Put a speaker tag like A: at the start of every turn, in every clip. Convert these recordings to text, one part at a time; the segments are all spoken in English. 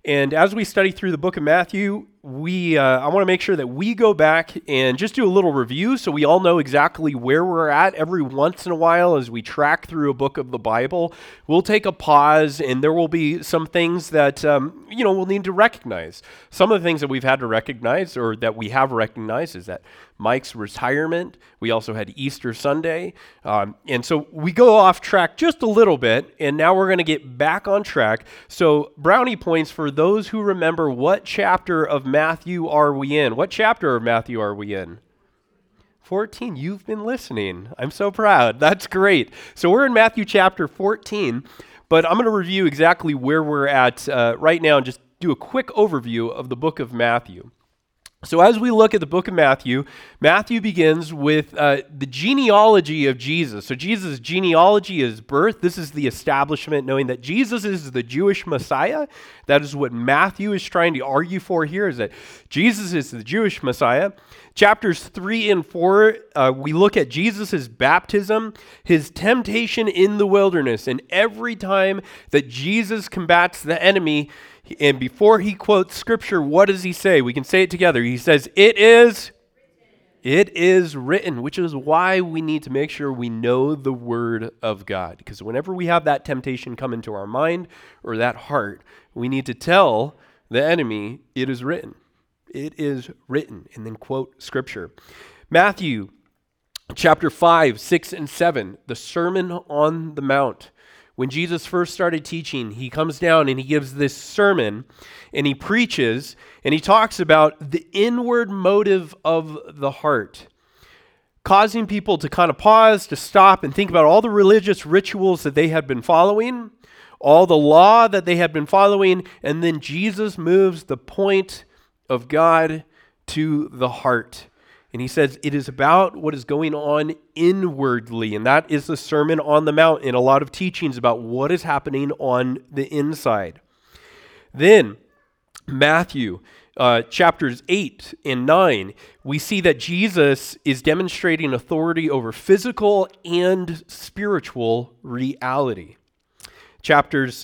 A: And as we study through the book of Matthew, I want to make sure that we go back and just do a little review so we all know exactly where we're at. Every once in a while as we track through a book of the Bible, we'll take a pause and there will be some things that, we'll need to recognize. Some of the things that we've had to recognize or that we have recognized is that Mike's retirement. We also had Easter Sunday. And so we go off track just a little bit, and now we're going to get back on track. So brownie points for those who remember, what chapter of Matthew are we in? What chapter of Matthew are we in? 14. You've been listening. I'm so proud. That's great. So we're in Matthew chapter 14, but I'm going to review exactly where we're at right now and just do a quick overview of the book of Matthew. So as we look at the book of Matthew, Matthew begins with the genealogy of Jesus. So Jesus' genealogy is birth. This is the establishment, knowing that Jesus is the Jewish Messiah. That is what Matthew is trying to argue for here, is that Jesus is the Jewish Messiah. Chapters 3 and 4, we look at Jesus' baptism, his temptation in the wilderness, and every time that Jesus combats the enemy, and before he quotes scripture, what does he say? We can say it together. He says, it is written, which is why we need to make sure we know the word of God. Because whenever we have that temptation come into our mind or that heart, we need to tell the enemy, it is written. It is written, and then quote scripture. Matthew chapter 5, 6, and 7, the Sermon on the Mount. When Jesus first started teaching, he comes down and he gives this sermon and he preaches and he talks about the inward motive of the heart, causing people to kind of pause, to stop and think about all the religious rituals that they had been following, all the law that they had been following, and then Jesus moves the point of God to the heart. And he says it is about what is going on inwardly, and that is the Sermon on the Mount and a lot of teachings about what is happening on the inside. Then Matthew chapters 8 and 9, we see that Jesus is demonstrating authority over physical and spiritual reality. Chapters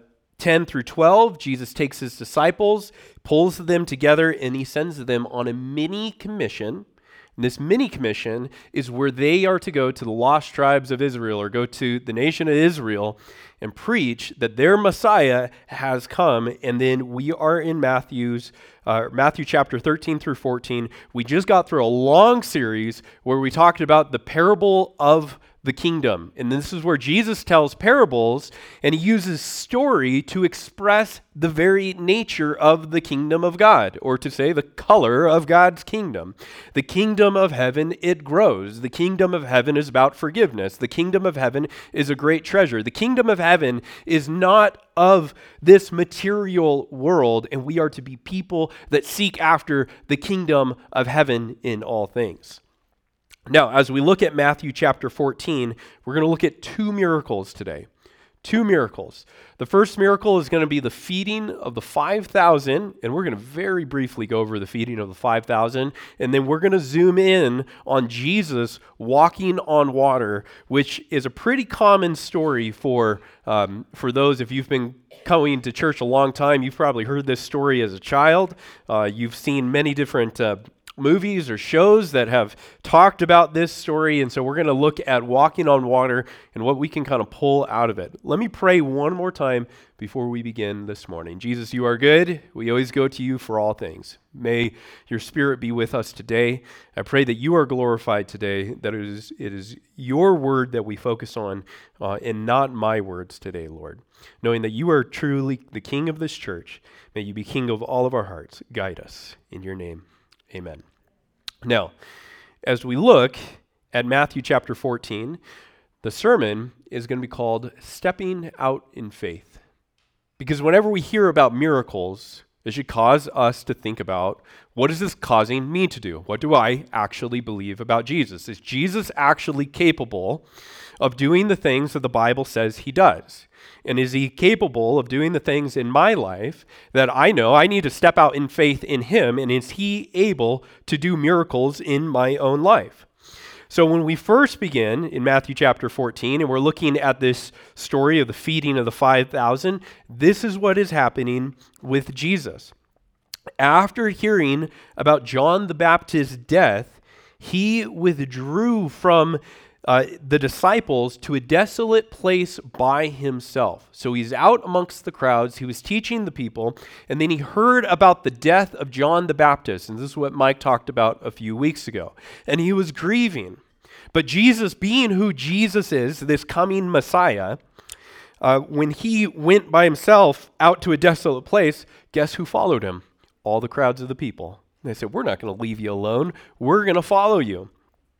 A: 10 through 12, Jesus takes his disciples, pulls them together, and he sends them on a mini commission. And this mini commission is where they are to go to the lost tribes of Israel, or go to the nation of Israel and preach that their Messiah has come. And then we are in Matthew chapter 13 through 14. We just got through a long series where we talked about the parable of the kingdom. And this is where Jesus tells parables and he uses story to express the very nature of the kingdom of God, or to say the color of God's kingdom. The kingdom of heaven, it grows. The kingdom of heaven is about forgiveness. The kingdom of heaven is a great treasure. The kingdom of heaven is not of this material world, and we are to be people that seek after the kingdom of heaven in all things. Now, as we look at Matthew chapter 14, we're going to look at two miracles today. Two miracles. The first miracle is going to be the feeding of the 5,000, and we're going to very briefly go over the feeding of the 5,000, and then we're going to zoom in on Jesus walking on water, which is a pretty common story for those, if you've been coming to church a long time, you've probably heard this story as a child. You've seen many different movies or shows that have talked about this story, and so we're going to look at walking on water and what we can kind of pull out of it. Let me pray one more time before we begin this morning. Jesus, you are good. We always go to you for all things. May your Spirit be with us today. I pray that you are glorified today, that it is your word that we focus on and not my words today, Lord. Knowing that you are truly the King of this church, may you be King of all of our hearts. Guide us in your name. Amen. Now, as we look at Matthew chapter 14, the sermon is going to be called Stepping Out in Faith. Because whenever we hear about miracles, it should cause us to think about, what is this causing me to do? What do I actually believe about Jesus? Is Jesus actually capable of doing the things that the Bible says he does? And is he capable of doing the things in my life that I know I need to step out in faith in him? And is he able to do miracles in my own life? So when we first begin in Matthew chapter 14, and we're looking at this story of the feeding of the 5,000, this is what is happening with Jesus. After hearing about John the Baptist's death, he withdrew from the disciples to a desolate place by himself. So he's out amongst the crowds. He was teaching the people, and then he heard about the death of John the Baptist. And this is what Mike talked about a few weeks ago. And he was grieving. But Jesus, being who Jesus is, this coming Messiah, when he went by himself out to a desolate place, guess who followed him? All the crowds of the people. They said, we're not going to leave you alone. We're going to follow you.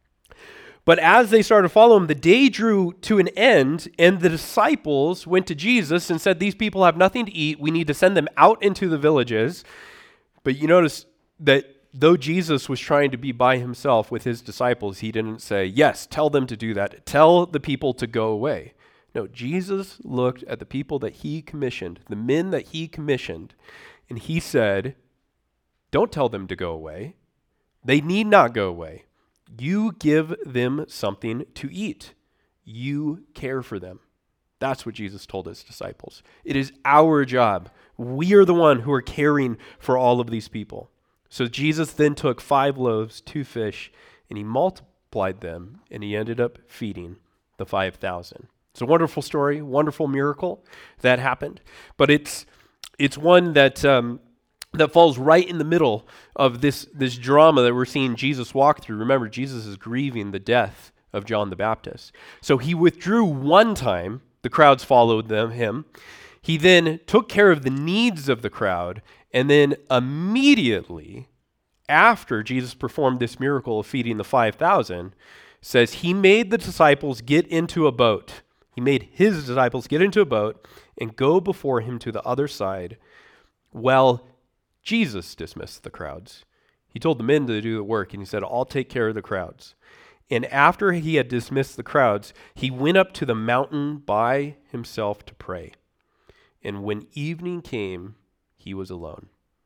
A: But as they started to follow him, the day drew to an end, and the disciples went to Jesus and said, these people have nothing to eat. We need to send them out into the villages. But you notice that though Jesus was trying to be by himself with his disciples, he didn't say, yes, tell them to do that. Tell the people to go away. No, Jesus looked at the people that he commissioned, the men that he commissioned, and he said, don't tell them to go away. They need not go away. You give them something to eat. You care for them. That's what Jesus told his disciples. It is our job. We are the one who are caring for all of these people. So Jesus then took 5 loaves, 2 fish, and he multiplied them, and he ended up feeding the 5,000. It's a wonderful story, wonderful miracle that happened. But it's one that falls right in the middle of this drama that we're seeing Jesus walk through. Remember, Jesus is grieving the death of John the Baptist. So he withdrew one time. The crowds followed him. He then took care of the needs of the crowd, and then immediately after Jesus performed this miracle of feeding the 5,000, says he made the disciples get into a boat. He made his disciples get into a boat and go before him to the other side. Well, Jesus dismissed the crowds. He told the men to do the work, and he said, I'll take care of the crowds. And after he had dismissed the crowds, he went up to the mountain by himself to pray. And when evening came, he was alone.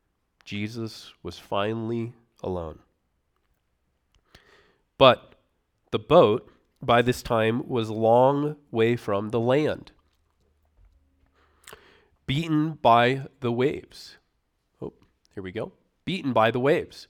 A: Jesus was finally alone. But the boat, by this time, was a long way from the land, beaten by the waves. Here we go. Beaten by the waves.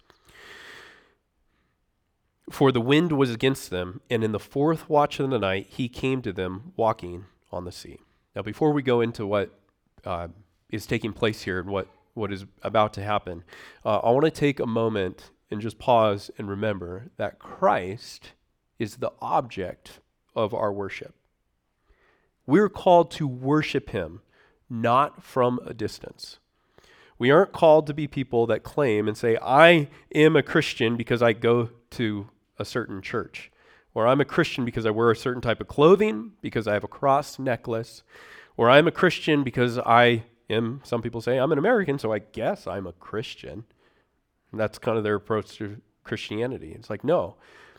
A: For the wind was against them, and in the 4th watch of the night, he came to them walking on the sea. Now, before we go into what is taking place here and what is about to happen, I want to take a moment and just pause and remember that Christ is the object of our worship. We're called to worship him, not from a distance. We aren't called to be people that claim and say, I am a Christian because I go to a certain church, or I'm a Christian because I wear a certain type of clothing, because I have a cross necklace, or I'm a Christian because some people say, I'm an American, so I guess I'm a Christian. And that's kind of their approach to Christianity. It's like, no,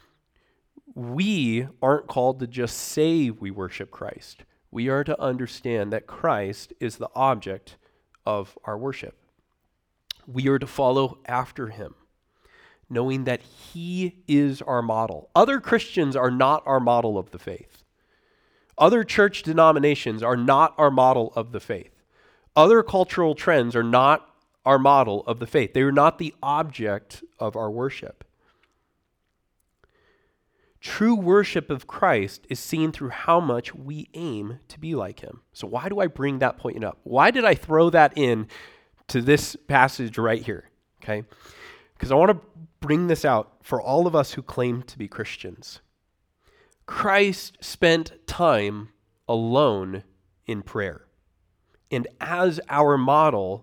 A: we aren't called to just say we worship Christ. We are to understand that Christ is the object of our worship. We are to follow after him, knowing that he is our model. Other Christians are not our model of the faith. Other church denominations are not our model of the faith. Other cultural trends are not our model of the faith. They are not the object of our worship. True worship of Christ is seen through how much we aim to be like him. So why do I bring that point up? Why did I throw that in to this passage right here? Okay, because I want to bring this out for all of us who claim to be Christians. Christ spent time alone in prayer. And as our model,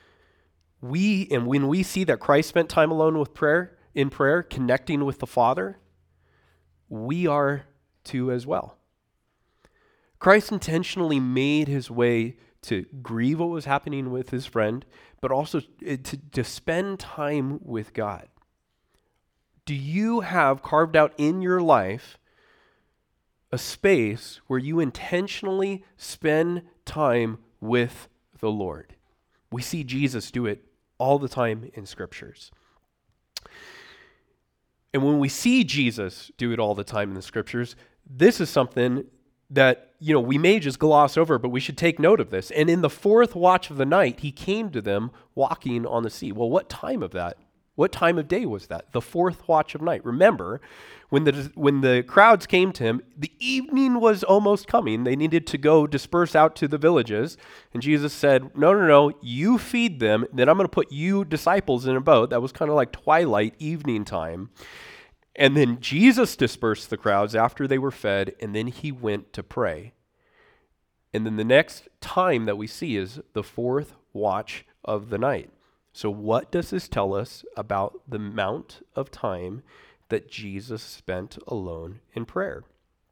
A: when we see that Christ spent time alone in prayer, connecting with the Father, we are too as well. Christ intentionally made his way to grieve what was happening with his friend, but also to spend time with God. Do you have carved out in your life a space where you intentionally spend time with the Lord? We see Jesus do it all the time in scriptures. And when we see Jesus do it all the time in the scriptures, this is something that, we may just gloss over, but we should take note of this. And in the fourth watch of the night, he came to them walking on the sea. Well, what time of that? What time of day was that? The fourth watch of night. Remember, when the crowds came to him, the evening was almost coming. They needed to go disperse out to the villages. And Jesus said, no, you feed them. Then I'm going to put you disciples in a boat. That was kind of like twilight, evening time. And then Jesus dispersed the crowds after they were fed, and then he went to pray. And then the next time that we see is the fourth watch of the night. So what does this tell us about the amount of time that Jesus spent alone in prayer?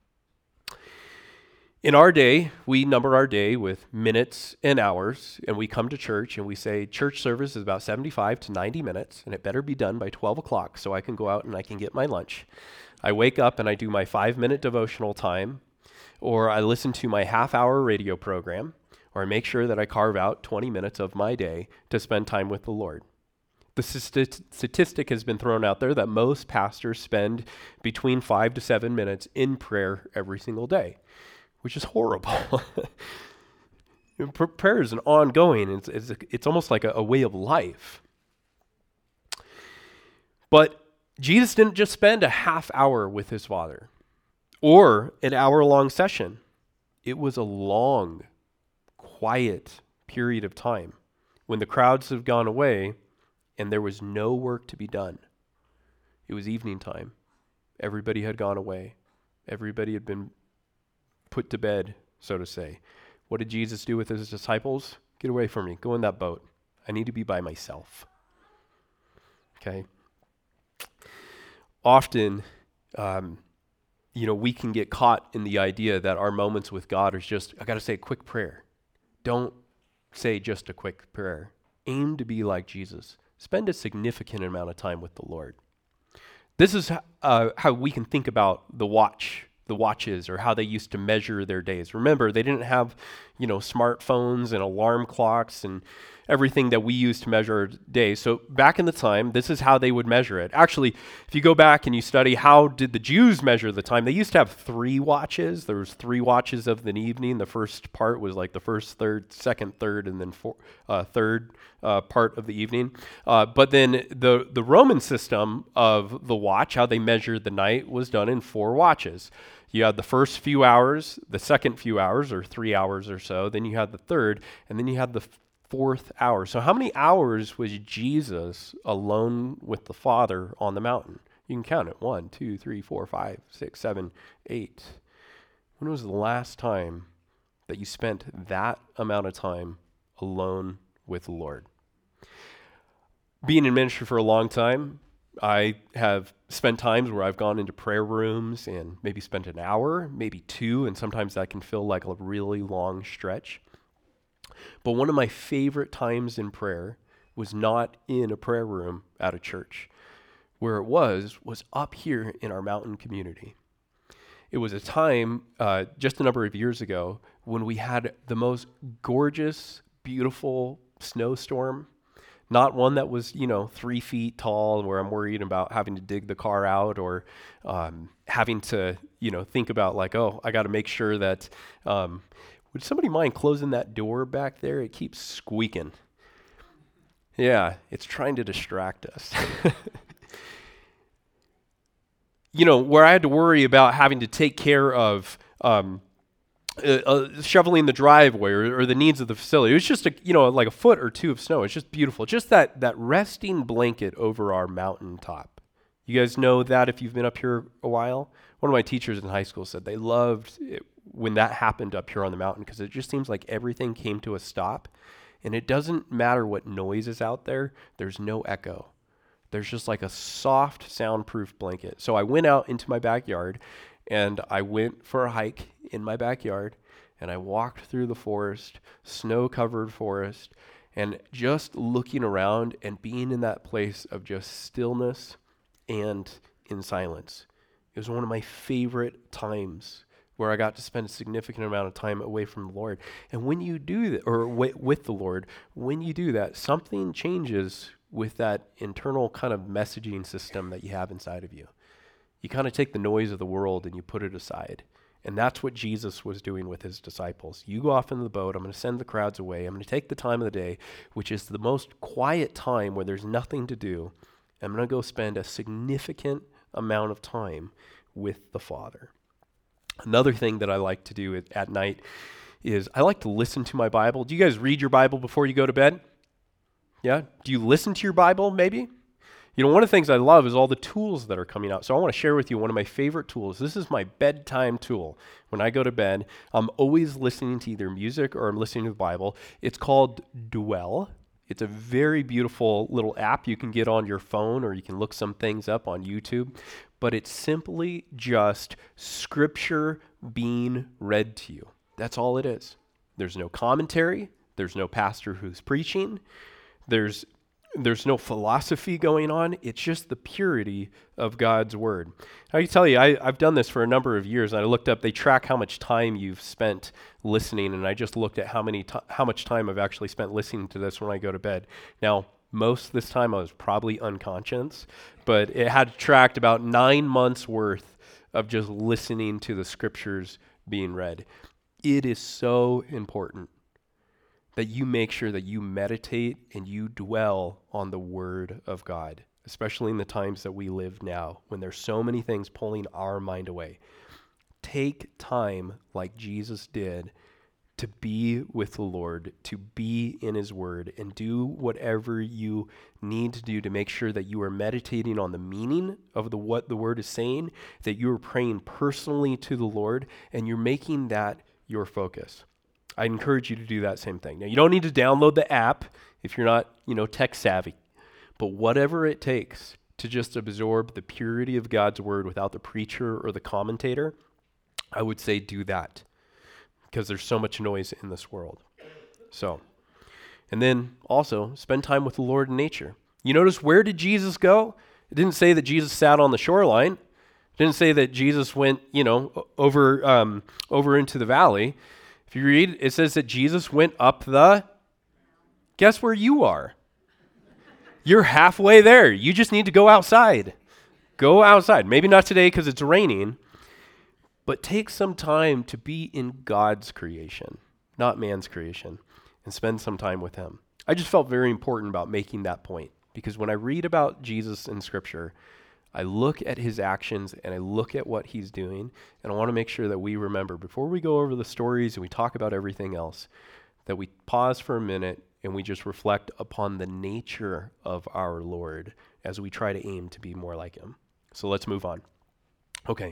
A: In our day, we number our day with minutes and hours, and we come to church and we say church service is about 75 to 90 minutes, and it better be done by 12 o'clock so I can go out and I can get my lunch. I wake up and I do my 5-minute devotional time, or I listen to my half-hour radio program, or I make sure that I carve out 20 minutes of my day to spend time with the Lord. The statistic has been thrown out there that most pastors spend between 5 to 7 minutes in prayer every single day, which is horrible. Prayer is an ongoing, it's almost like a way of life. But Jesus didn't just spend a half hour with his Father or an hour-long session. It was a long, quiet period of time when the crowds have gone away and there was no work to be done. It was evening time. Everybody had gone away. Everybody had been put to bed, so to say. What did Jesus do with his disciples? Get away from me. Go in that boat. I need to be by myself. Okay? Often, we can get caught in the idea that our moments with God is just, I got to say a quick prayer. Don't say just a quick prayer. Aim to be like Jesus. Spend a significant amount of time with the Lord. This is how we can think about the watches, or how they used to measure their days. Remember, they didn't have, smartphones and alarm clocks and everything that we use to measure days. So back in the time, this is how they would measure it. Actually, if you go back and you study how did the Jews measure the time, they used to have 3 watches. There was 3 watches of the evening. The first part was like the first third, second third, and then third part of the evening. But then the Roman system of the watch, how they measured the night, was done in 4 watches. You had the first few hours, the second few hours, or 3 hours or so. Then you had the third, and then you had the fourth hour. So how many hours was Jesus alone with the Father on the mountain? You can count it. 1, 2, 3, 4, 5, 6, 7, 8. When was the last time that you spent that amount of time alone with the Lord? Being in ministry for a long time, I have spent times where I've gone into prayer rooms and maybe spent an hour, maybe 2, and sometimes that can feel like a really long stretch. But one of my favorite times in prayer was not in a prayer room at a church. Where it was up here in our mountain community. It was a time just a number of years ago when we had the most gorgeous, beautiful snowstorm. Not one that was, 3 feet tall where I'm worried about having to dig the car out, or having to, think about like, oh, I got to make sure that, would somebody mind closing that door back there? It keeps squeaking. Yeah, it's trying to distract us. Where I had to worry about having to take care of shoveling the driveway or the needs of the facility. It was just like a foot or 2 of snow. It's just beautiful. Just that resting blanket over our mountaintop. You guys know that if you've been up here a while? One of my teachers in high school said they loved it when that happened up here on the mountain, because it just seems like everything came to a stop, and it doesn't matter what noise is out there. There's no echo. There's just like a soft, soundproof blanket. So I went out into my backyard, and I went for a hike in my backyard, and I walked through the forest, snow-covered forest, and just looking around and being in that place of just stillness and in silence. It was one of my favorite times where I got to spend a significant amount of time away from the Lord. And when you do that, or with the Lord, when you do that, something changes with that internal kind of messaging system that you have inside of you. You kind of take the noise of the world and you put it aside. And that's what Jesus was doing with his disciples. You go off into the boat. I'm going to send the crowds away. I'm going to take the time of the day, which is the most quiet time where there's nothing to do. I'm going to go spend a significant amount of time with the Father. Another thing that I like to do at night is I like to listen to my Bible. Do you guys read your Bible before you go to bed? Yeah? Do you listen to your Bible maybe? You know, one of the things I love is all the tools that are coming out. So I want to share with you one of my favorite tools. This is my bedtime tool. When I go to bed, I'm always listening to either music or I'm listening to the Bible. It's called Dwell. It's a very beautiful little app you can get on your phone, or you can look some things up on YouTube. But it's simply just scripture being read to you. That's all it is. There's no commentary. There's no pastor who's preaching. There's no philosophy going on. It's just the purity of God's word. I can tell you, I've done this for a number of years, and I looked up, they track how much time you've spent listening, and I just looked at how much time I've actually spent listening to this when I go to bed. Now, most of this time I was probably unconscious, but it had tracked about 9 months worth of just listening to the scriptures being read. It is so important that you make sure that you meditate and you dwell on the Word of God, especially in the times that we live now, when there's so many things pulling our mind away. Take time like Jesus did to be with the Lord, to be in His Word, and do whatever you need to do to make sure that you are meditating on the meaning of what the Word is saying, that you are praying personally to the Lord, and you're making that your focus. I encourage you to do that same thing. Now, you don't need to download the app if you're not, tech savvy, but whatever it takes to just absorb the purity of God's word without the preacher or the commentator, I would say do that, because there's so much noise in this world. And then also spend time with the Lord in nature. You notice, where did Jesus go? It didn't say that Jesus sat on the shoreline. It didn't say that Jesus went, over into the valley. If you read, it says that Jesus went up guess where you are? You're halfway there. You just need to go outside. Go outside. Maybe not today because it's raining, but take some time to be in God's creation, not man's creation, and spend some time with Him. I just felt very important about making that point, because when I read about Jesus in Scripture, I look at His actions and I look at what He's doing, and I want to make sure that we remember, before we go over the stories and we talk about everything else, that we pause for a minute and we just reflect upon the nature of our Lord as we try to aim to be more like Him. So let's move on. Okay.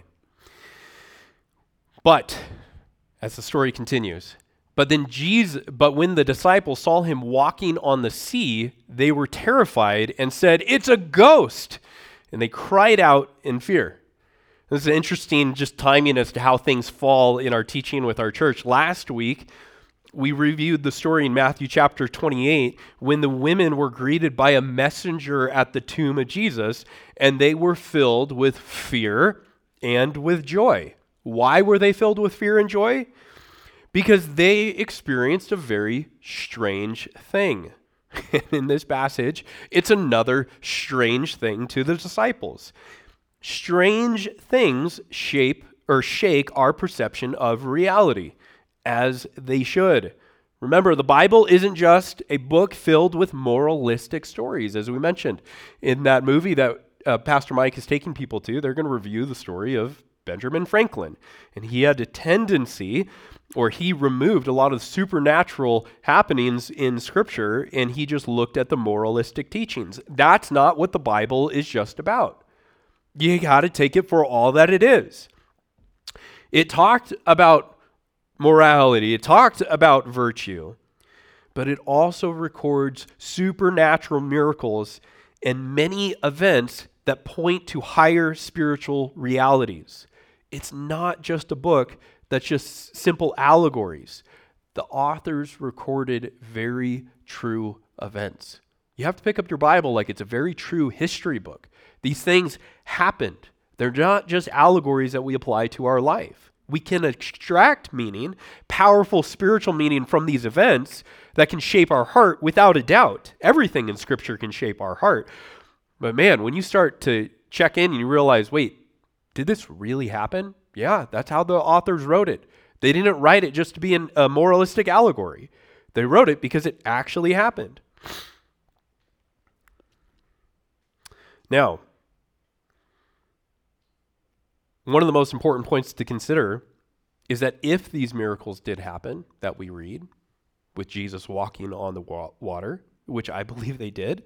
A: But, as the story continues, but when the disciples saw Him walking on the sea, they were terrified and said, "It's a ghost!" And they cried out in fear. This is interesting just timing as to how things fall in our teaching with our church. Last week, we reviewed the story in Matthew chapter 28 when the women were greeted by a messenger at the tomb of Jesus, and they were filled with fear and with joy. Why were they filled with fear and joy? Because they experienced a very strange thing. In this passage, it's another strange thing to the disciples. Strange things shake our perception of reality, as they should. Remember, the Bible isn't just a book filled with moralistic stories. As we mentioned in that movie that Pastor Mike is taking people to, they're going to review the story of Benjamin Franklin. And he had a tendency, or he removed a lot of supernatural happenings in Scripture, and he just looked at the moralistic teachings. That's not what the Bible is just about. You got to take it for all that it is. It talked about morality. It talked about virtue. But it also records supernatural miracles and many events that point to higher spiritual realities. It's not just a book that's just simple allegories. The authors recorded very true events. You have to pick up your Bible like it's a very true history book. These things happened. They're not just allegories that we apply to our life. We can extract meaning, powerful spiritual meaning from these events that can shape our heart without a doubt. Everything in Scripture can shape our heart. But man, when you start to check in and you realize, wait, did this really happen? Yeah, that's how the authors wrote it. They didn't write it just to be a moralistic allegory. They wrote it because it actually happened. Now, one of the most important points to consider is that if these miracles did happen that we read, with Jesus walking on the water, which I believe they did,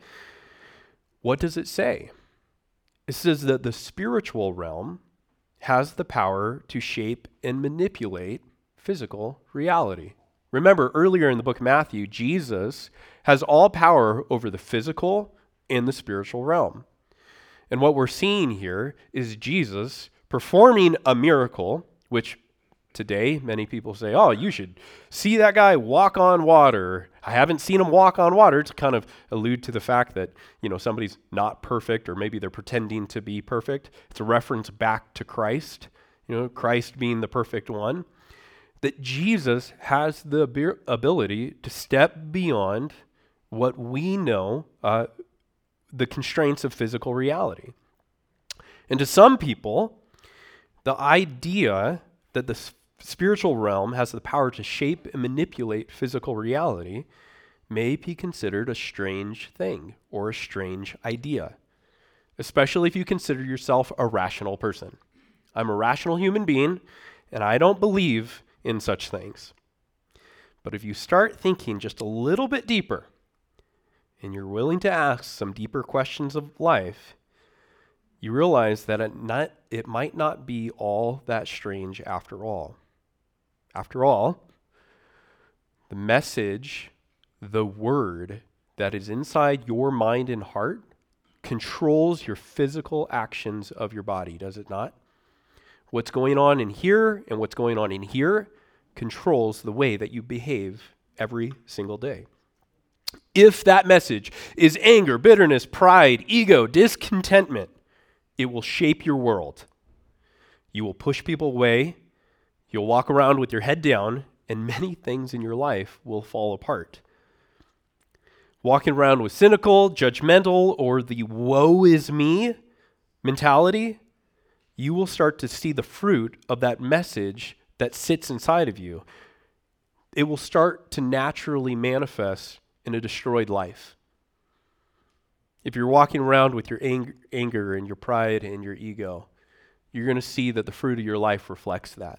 A: what does it say? It says that the spiritual realm has the power to shape and manipulate physical reality. Remember, earlier in the book of Matthew, Jesus has all power over the physical and the spiritual realm. And what we're seeing here is Jesus performing a miracle, which today many people say, oh, you should see that guy walk on water. I haven't seen him walk on water, to kind of allude to the fact that, somebody's not perfect, or maybe they're pretending to be perfect. It's a reference back to Christ, Christ being the perfect one. That Jesus has the ability to step beyond what we know, the constraints of physical reality. And to some people, the idea that the spiritual realm has the power to shape and manipulate physical reality may be considered a strange thing or a strange idea, especially if you consider yourself a rational person. I'm a rational human being, and I don't believe in such things. But if you start thinking just a little bit deeper, and you're willing to ask some deeper questions of life, you realize that it might not be all that strange after all. After all, the message, the word that is inside your mind and heart controls your physical actions of your body, does it not? What's going on in here and what's going on in here controls the way that you behave every single day. If that message is anger, bitterness, pride, ego, discontentment, it will shape your world. You will push people away. You'll walk around with your head down, and many things in your life will fall apart. Walking around with cynical, judgmental, or the woe is me mentality, you will start to see the fruit of that message that sits inside of you. It will start to naturally manifest in a destroyed life. If you're walking around with your anger and your pride and your ego, you're going to see that the fruit of your life reflects that.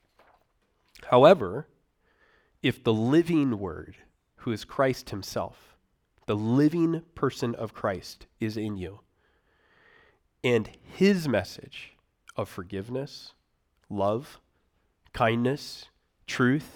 A: However, if the living Word, who is Christ himself, the living person of Christ, is in you, and his message of forgiveness, love, kindness, truth,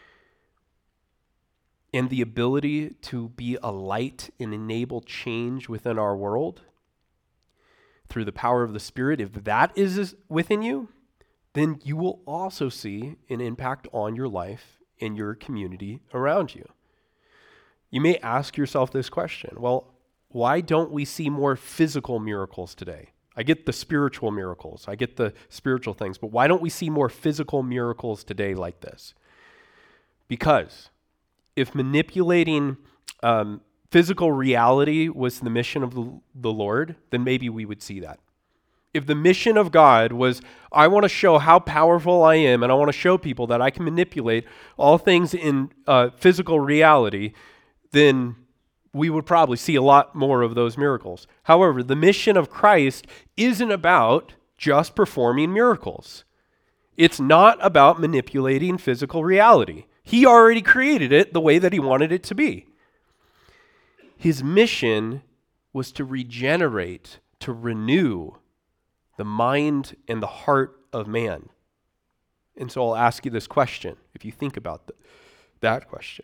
A: and the ability to be a light and enable change within our world through the power of the Spirit, if that is within you, then you will also see an impact on your life and your community around you. You may ask yourself this question, well, why don't we see more physical miracles today? I get the spiritual miracles, I get the spiritual things, but why don't we see more physical miracles today like this? Because if manipulating physical reality was the mission of the Lord, then maybe we would see that. If the mission of God was, I want to show how powerful I am, and I want to show people that I can manipulate all things in physical reality, then we would probably see a lot more of those miracles. However, the mission of Christ isn't about just performing miracles. It's not about manipulating physical reality. He already created it the way that he wanted it to be. His mission was to regenerate, to renew the mind and the heart of man. And so I'll ask you this question, if you think about that question.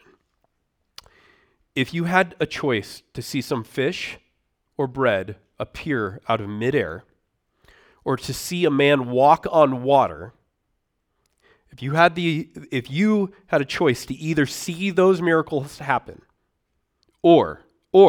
A: If you had a choice to see some fish or bread appear out of midair, or to see a man walk on water, if you had a choice to either see those miracles happen or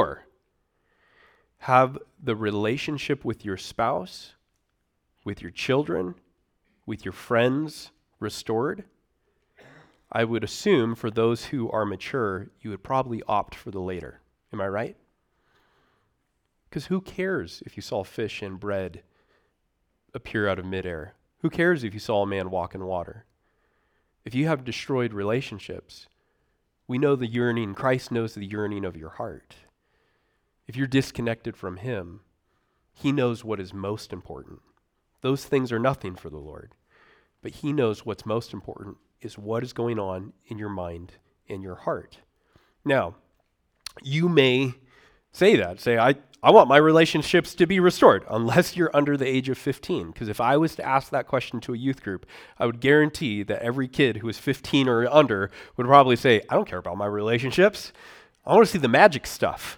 A: have the relationship with your spouse, with your children, with your friends restored, I would assume for those who are mature, you would probably opt for the later. Am I right? Because who cares if you saw fish and bread appear out of midair? Who cares if you saw a man walk in water? If you have destroyed relationships, we know the yearning, Christ knows the yearning of your heart. If you're disconnected from him, he knows what is most important. Those things are nothing for the Lord. But he knows what's most important is what is going on in your mind and your heart. Now, you may say that. Say, I want my relationships to be restored, unless you're under the age of 15. Because if I was to ask that question to a youth group, I would guarantee that every kid who is 15 or under would probably say, I don't care about my relationships. I want to see the magic stuff.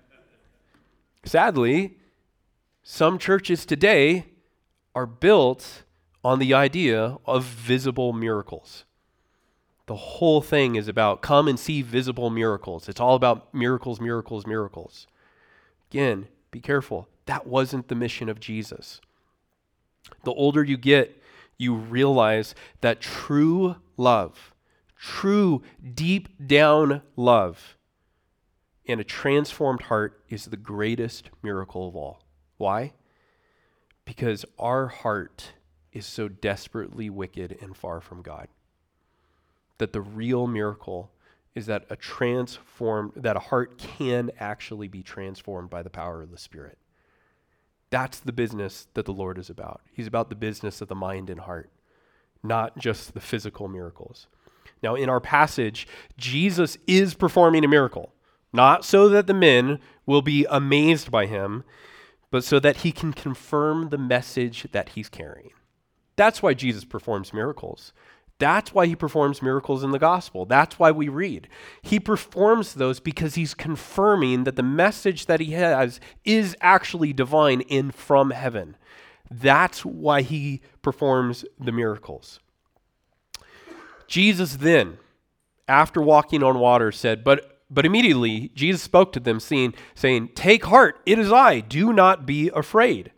A: Sadly, some churches today are built on the idea of visible miracles. The whole thing is about come and see visible miracles. It's all about miracles, miracles, miracles. Again, be careful. That wasn't the mission of Jesus. The older you get, you realize that true love, true deep down love, and a transformed heart is the greatest miracle of all. Why? Because our heart is so desperately wicked and far from God. That the real miracle is that a heart can actually be transformed by the power of the Spirit. That's the business that the Lord is about. He's about the business of the mind and heart, not just the physical miracles. Now, in our passage, Jesus is performing a miracle, not so that the men will be amazed by him, but so that he can confirm the message that he's carrying. That's why Jesus performs miracles. That's why he performs miracles in the gospel. That's why we read. He performs those because he's confirming that the message that he has is actually divine and from heaven. That's why he performs the miracles. Jesus then, after walking on water, said, But immediately Jesus spoke to them, saying, Take heart, it is I, do not be afraid.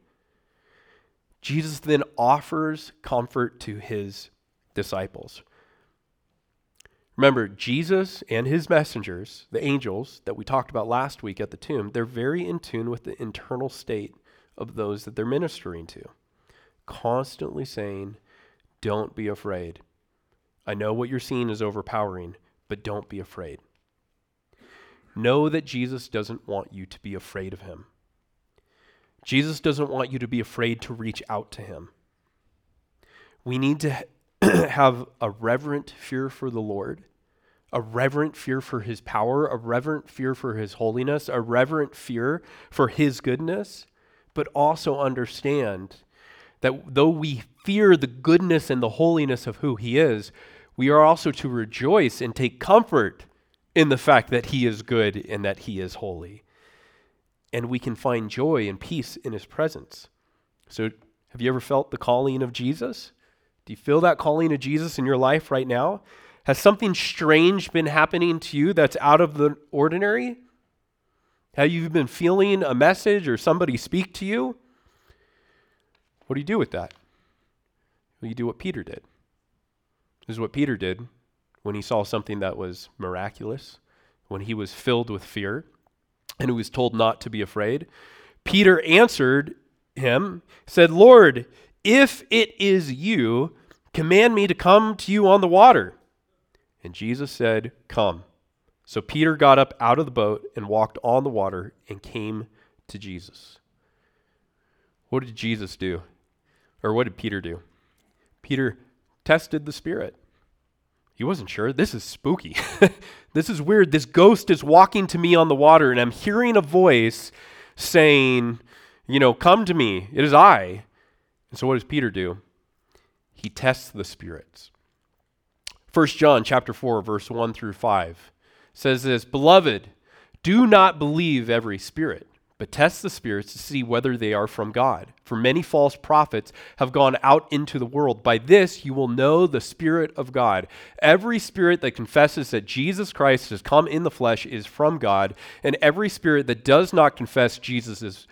A: Jesus then offers comfort to his disciples. Remember, Jesus and his messengers, the angels that we talked about last week at the tomb, they're very in tune with the internal state of those that they're ministering to. Constantly saying, don't be afraid. I know what you're seeing is overpowering, but don't be afraid. Know that Jesus doesn't want you to be afraid of him. Jesus doesn't want you to be afraid to reach out to him. We need to have a reverent fear for the Lord, a reverent fear for his power, a reverent fear for his holiness, a reverent fear for his goodness, but also understand that though we fear the goodness and the holiness of who he is, we are also to rejoice and take comfort in the fact that he is good and that he is holy. And we can find joy and peace in his presence. So have you ever felt the calling of Jesus? Do you feel that calling of Jesus in your life right now? Has something strange been happening to you that's out of the ordinary? Have you been feeling a message or somebody speak to you? What do you do with that? Well, you do what Peter did. This is what Peter did when he saw something that was miraculous, when he was filled with fear, and he was told not to be afraid. Peter answered him, said, Lord, if it is you, command me to come to you on the water. And Jesus said, come. So Peter got up out of the boat and walked on the water and came to Jesus. What did Jesus do? Or what did Peter do? Peter tested the Spirit. He wasn't sure. This is spooky. This is weird. This ghost is walking to me on the water and I'm hearing a voice saying, come to me. It is I. And so what does Peter do? He tests the spirits. 1 John chapter 4, verse 1 through 5 says this, Beloved, do not believe every spirit, but test the spirits to see whether they are from God. For many false prophets have gone out into the world. By this you will know the Spirit of God. Every spirit that confesses that Jesus Christ has come in the flesh is from God, and every spirit that does not confess Jesus is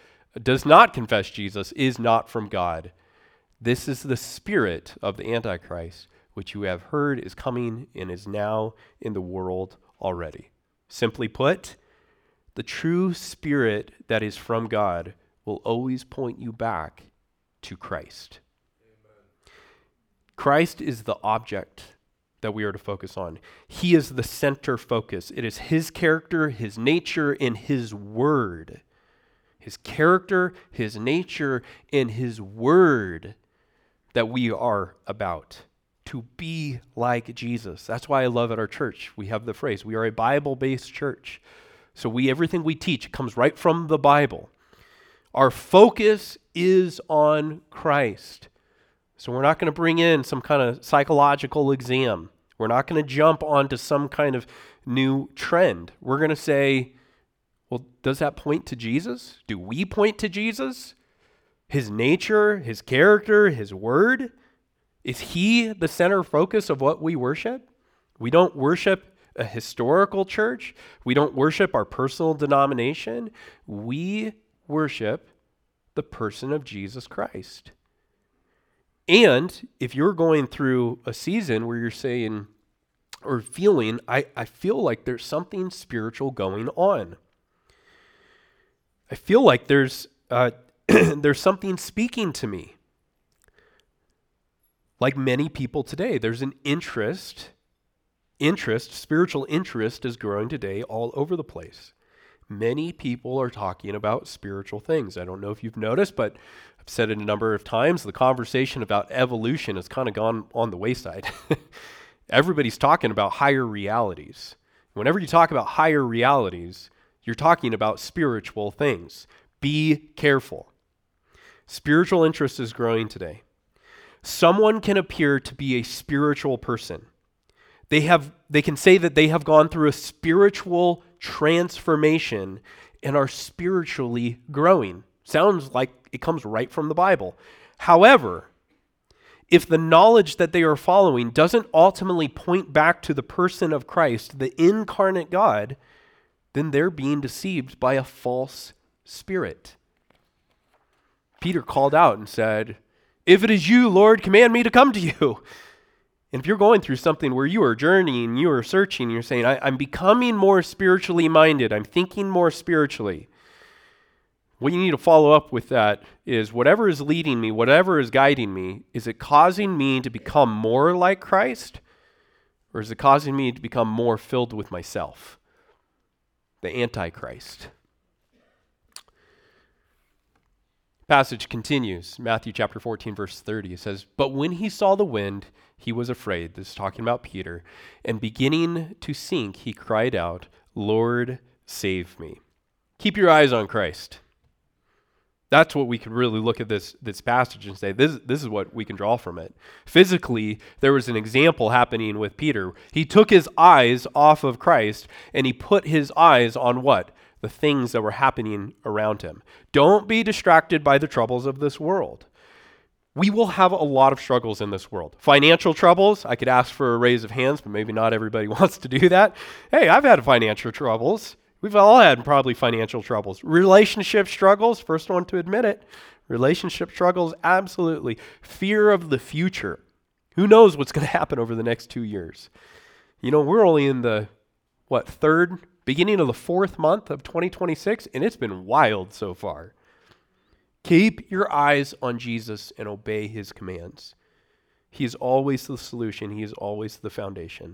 A: not from God. This is the spirit of the Antichrist, which you have heard is coming and is now in the world already. Simply put, the true spirit that is from God will always point you back to Christ. Amen. Christ is the object that we are to focus on. He is the center focus. It is his character, his nature, and his word. His character, his nature, and his word that we are about. To be like Jesus. That's why I love at our church. We have the phrase, we are a Bible-based church. So everything we teach comes right from the Bible. Our focus is on Christ. So we're not going to bring in some kind of psychological exam. We're not going to jump onto some kind of new trend. We're going to say, well, does that point to Jesus? Do we point to Jesus? His nature, his character, his word? Is he the center focus of what we worship? We don't worship a historical church. We don't worship our personal denomination. We worship the person of Jesus Christ. And if you're going through a season where you're saying or feeling, I feel like there's something spiritual going on. I feel like there's something speaking to me. Like many people today, there's an spiritual interest is growing today all over the place. Many people are talking about spiritual things. I don't know if you've noticed, but I've said it a number of times, the conversation about evolution has kind of gone on the wayside. Everybody's talking about higher realities. Whenever you talk about higher realities, you're talking about spiritual things. Be careful. Spiritual interest is growing today. Someone can appear to be a spiritual person. They can say that they have gone through a spiritual transformation and are spiritually growing. Sounds like it comes right from the Bible. However, if the knowledge that they are following doesn't ultimately point back to the person of Christ, the incarnate God, then they're being deceived by a false spirit. Peter called out and said, "If it is you, Lord, command me to come to you." And if you're going through something where you are journeying, you are searching, you're saying, I'm becoming more spiritually minded, I'm thinking more spiritually. What you need to follow up with that is whatever is leading me, whatever is guiding me, is it causing me to become more like Christ? Or is it causing me to become more filled with myself? The Antichrist. Passage continues, Matthew chapter 14, verse 30. It says, "But when he saw the wind, he was afraid," this is talking about Peter, "and beginning to sink, he cried out, 'Lord, save me.'" Keep your eyes on Christ. That's what we could really look at this passage and say, this is what we can draw from it. Physically, there was an example happening with Peter. He took his eyes off of Christ, and he put his eyes on what? The things that were happening around him. Don't be distracted by the troubles of this world. We will have a lot of struggles in this world. Financial troubles, I could ask for a raise of hands, but maybe not everybody wants to do that. Hey, I've had financial troubles. We've all had probably financial troubles. Relationship struggles, first one to admit it. Relationship struggles, absolutely. Fear of the future. Who knows what's going to happen over the next 2 years? You know, we're only in the, beginning of the 4th month of 2026, and it's been wild so far. Keep your eyes on Jesus and obey his commands. He is always the solution. He is always the foundation.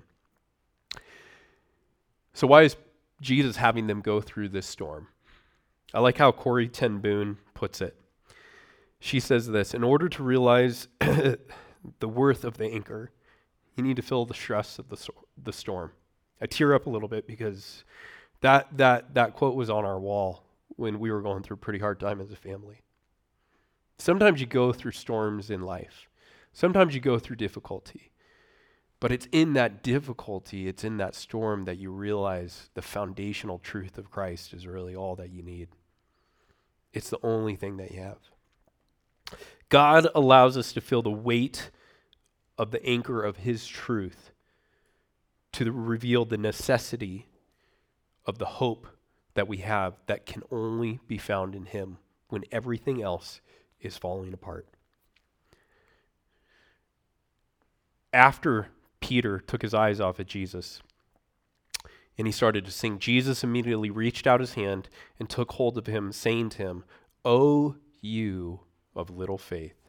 A: So why is Jesus having them go through this storm? I like how Corrie ten Boom puts it. She says this, "In order to realize the worth of the anchor, you need to feel the stress of the storm." I tear up a little bit because that quote was on our wall when we were going through a pretty hard time as a family. Sometimes you go through storms in life. Sometimes you go through difficulty. But it's in that difficulty, it's in that storm that you realize the foundational truth of Christ is really all that you need. It's the only thing that you have. God allows us to feel the weight of the anchor of his truth to reveal the necessity of the hope that we have that can only be found in him when everything else is falling apart. after Peter took his eyes off of Jesus and he started to sink, Jesus immediately reached out his hand and took hold of him, saying to him, "O you of little faith,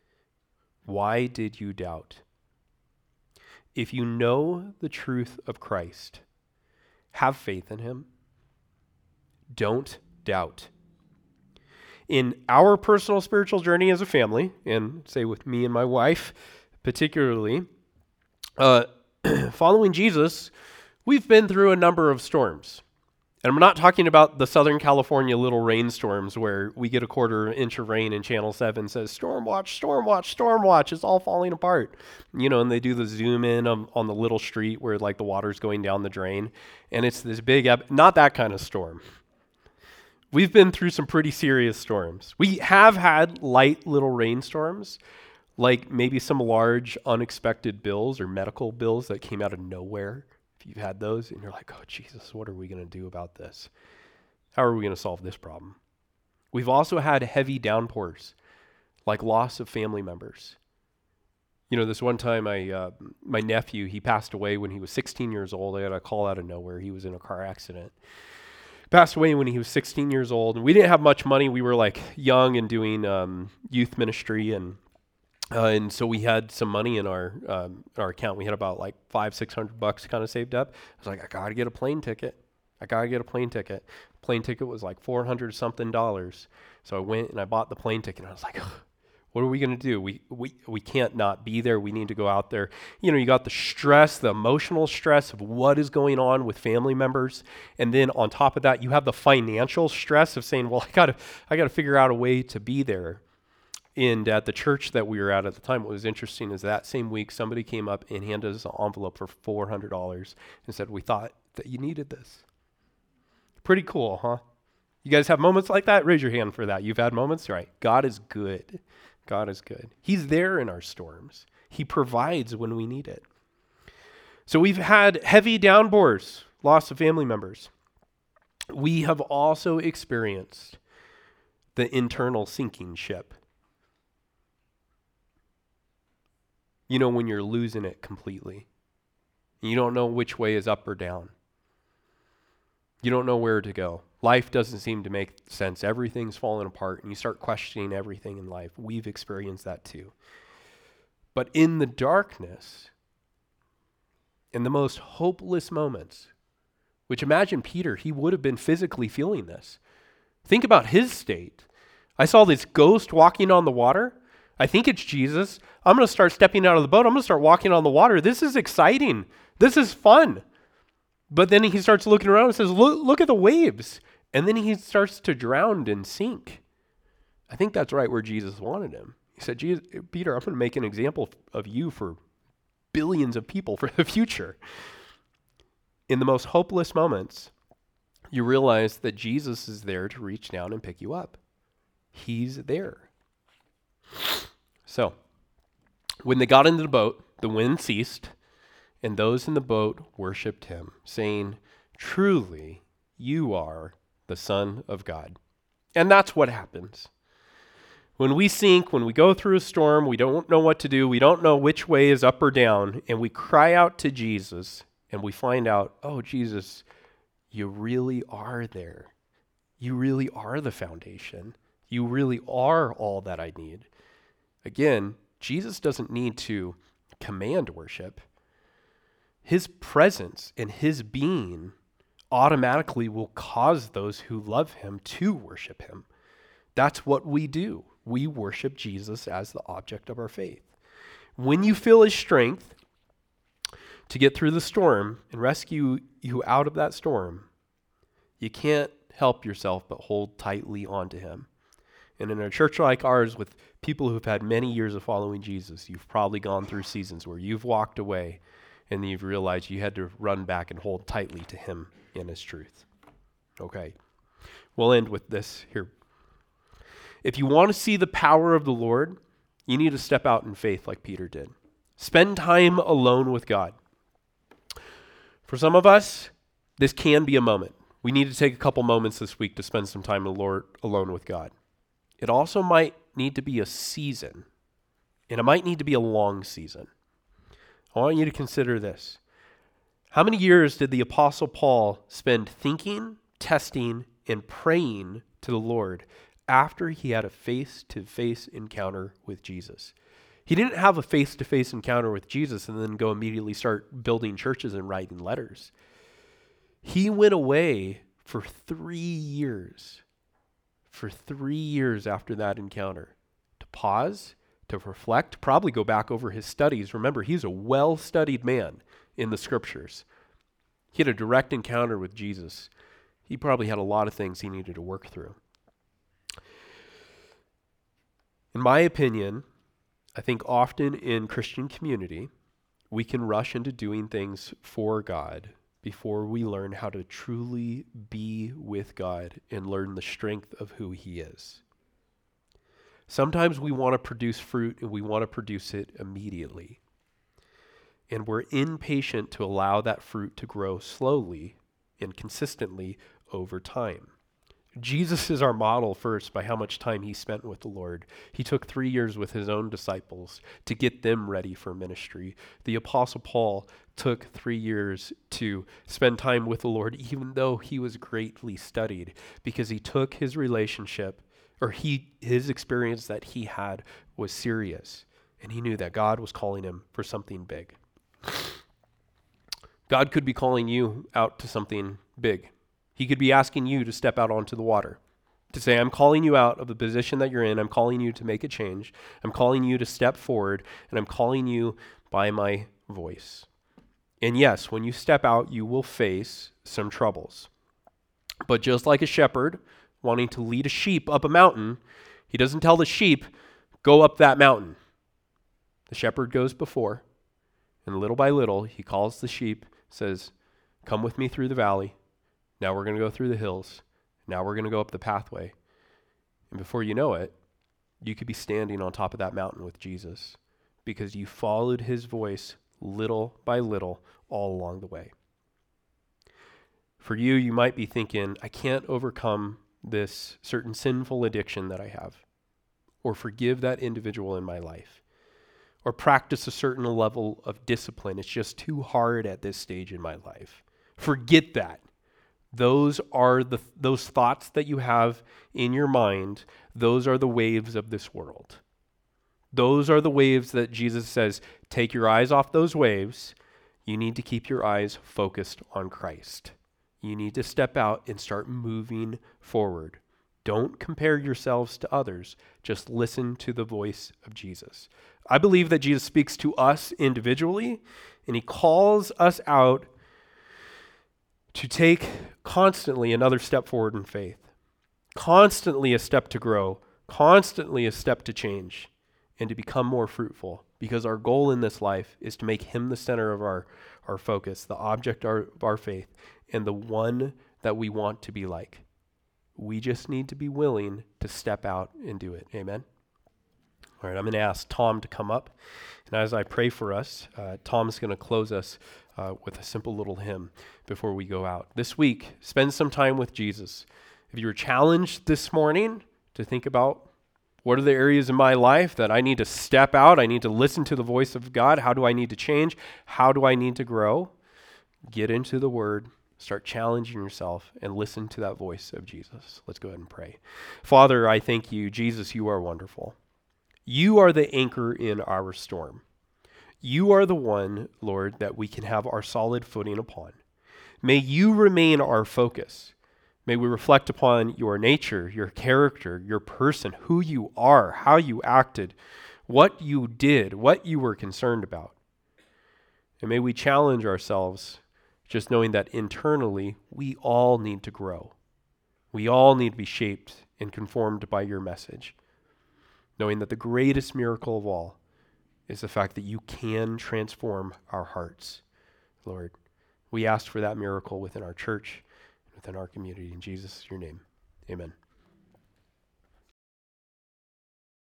A: why did you doubt?" If you know the truth of Christ, have faith in him. Don't doubt. In our personal spiritual journey as a family, and say with me and my wife particularly, following Jesus, we've been through a number of storms. And I'm not talking about the Southern California little rainstorms where we get a quarter inch of rain and Channel 7 says, storm watch, storm watch, storm watch, it's all falling apart. And they do the zoom in on the little street where like the water's going down the drain. And it's this big, not that kind of storm. We've been through some pretty serious storms. We have had light little rainstorms, like maybe some large unexpected bills or medical bills that came out of nowhere. If you've had those and you're like, oh, Jesus, what are we going to do about this? How are we going to solve this problem? We've also had heavy downpours, like loss of family members. This one time my nephew, he passed away when he was 16 years old. I got a call out of nowhere. He was in a car accident. Passed away when he was 16 years old. And we didn't have much money. We were like young and doing youth ministry, and so we had some money in our account. We had about like $500-600 kind of saved up. I was like, I gotta get a plane ticket. Plane ticket was like $400 something. So I went and I bought the plane ticket. And I was like, what are we gonna do? We can't not be there. We need to go out there. You got the stress, the emotional stress of what is going on with family members, and then on top of that, you have the financial stress of saying, well, I gotta figure out a way to be there. And at the church that we were at the time, what was interesting is that same week, somebody came up and handed us an envelope for $400 and said, we thought that you needed this. Pretty cool, huh? You guys have moments like that? Raise your hand for that. You've had moments? Right. God is good. God is good. He's there in our storms. He provides when we need it. So we've had heavy downpours, loss of family members. We have also experienced the internal sinking ship. When you're losing it completely. You don't know which way is up or down. You don't know where to go. Life doesn't seem to make sense. Everything's falling apart, and you start questioning everything in life. We've experienced that too. But in the darkness, in the most hopeless moments, which imagine Peter, he would have been physically feeling this. Think about his state. I saw this ghost walking on the water. I think it's Jesus. I'm going to start stepping out of the boat. I'm going to start walking on the water. This is exciting. This is fun. But then he starts looking around and says, look at the waves. And then he starts to drown and sink. I think that's right where Jesus wanted him. He said, Peter, I'm going to make an example of you for billions of people for the future. In the most hopeless moments, you realize that Jesus is there to reach down and pick you up. He's there. So, when they got into the boat, the wind ceased, and those in the boat worshipped him, saying, truly, you are the Son of God. And that's what happens. When we sink, when we go through a storm, we don't know what to do, we don't know which way is up or down, and we cry out to Jesus, and we find out, oh, Jesus, you really are there. You really are the foundation. You really are all that I need. Again, Jesus doesn't need to command worship. His presence and his being automatically will cause those who love him to worship him. That's what we do. We worship Jesus as the object of our faith. When you feel his strength to get through the storm and rescue you out of that storm, you can't help yourself but hold tightly onto him. And in a church like ours with people who've had many years of following Jesus, you've probably gone through seasons where you've walked away and then you've realized you had to run back and hold tightly to him in his truth. Okay, we'll end with this here. If you want to see the power of the Lord, you need to step out in faith like Peter did. Spend time alone with God. For some of us, this can be a moment. We need to take a couple moments this week to spend some time alone with God. It also might need to be a season, and it might need to be a long season. I want you to consider this. How many years did the Apostle Paul spend thinking, testing, and praying to the Lord after he had a face-to-face encounter with Jesus? He didn't have a face-to-face encounter with Jesus and then go immediately start building churches and writing letters. He went away for 3 years. For 3 years after that encounter, to pause, to reflect, probably go back over his studies. Remember, he's a well-studied man in the scriptures. He had a direct encounter with Jesus. He probably had a lot of things he needed to work through. In my opinion, I think often in Christian community, we can rush into doing things for God before we learn how to truly be with God and learn the strength of who He is. Sometimes we want to produce fruit and we want to produce it immediately. And we're impatient to allow that fruit to grow slowly and consistently over time. Jesus is our model first by how much time he spent with the Lord. He took 3 years with his own disciples to get them ready for ministry. The Apostle Paul took 3 years to spend time with the Lord, even though he was greatly studied, because he took his relationship, or his experience that he had was serious, and he knew that God was calling him for something big. God could be calling you out to something big. He could be asking you to step out onto the water, to say, I'm calling you out of the position that you're in. I'm calling you to make a change. I'm calling you to step forward, and I'm calling you by my voice. And yes, when you step out, you will face some troubles. But just like a shepherd wanting to lead a sheep up a mountain, he doesn't tell the sheep, go up that mountain. The shepherd goes before, and little by little, he calls the sheep, says, come with me through the valley. Now we're going to go through the hills. Now we're going to go up the pathway. And before you know it, you could be standing on top of that mountain with Jesus because you followed his voice little by little all along the way. For you, you might be thinking, I can't overcome this certain sinful addiction that I have, or forgive that individual in my life, or practice a certain level of discipline. It's just too hard at this stage in my life. Forget that. Those are those thoughts that you have in your mind. Those are the waves of this world. Those are the waves that Jesus says, take your eyes off those waves. You need to keep your eyes focused on Christ. You need to step out and start moving forward. Don't compare yourselves to others. Just listen to the voice of Jesus. I believe that Jesus speaks to us individually, and he calls us out to take constantly another step forward in faith, constantly a step to grow, constantly a step to change, and to become more fruitful, because our goal in this life is to make him the center of our focus, the object of our faith, and the one that we want to be like. We just need to be willing to step out and do it. Amen? All right, I'm going to ask Tom to come up. And as I pray for us, Tom's going to close us with a simple little hymn before we go out. This week, spend some time with Jesus. If you were challenged this morning to think about what are the areas in my life that I need to step out, I need to listen to the voice of God, how do I need to change, how do I need to grow, get into the Word, start challenging yourself, and listen to that voice of Jesus. Let's go ahead and pray. Father, I thank you. Jesus, you are wonderful. You are the anchor in our storm. You are the one, Lord, that we can have our solid footing upon. May you remain our focus. May we reflect upon your nature, your character, your person, who you are, how you acted, what you did, what you were concerned about. And may we challenge ourselves, just knowing that internally we all need to grow. We all need to be shaped and conformed by your message. Knowing that the greatest miracle of all is the fact that you can transform our hearts. Lord, we ask for that miracle within our church, within our community. In Jesus, your name, amen.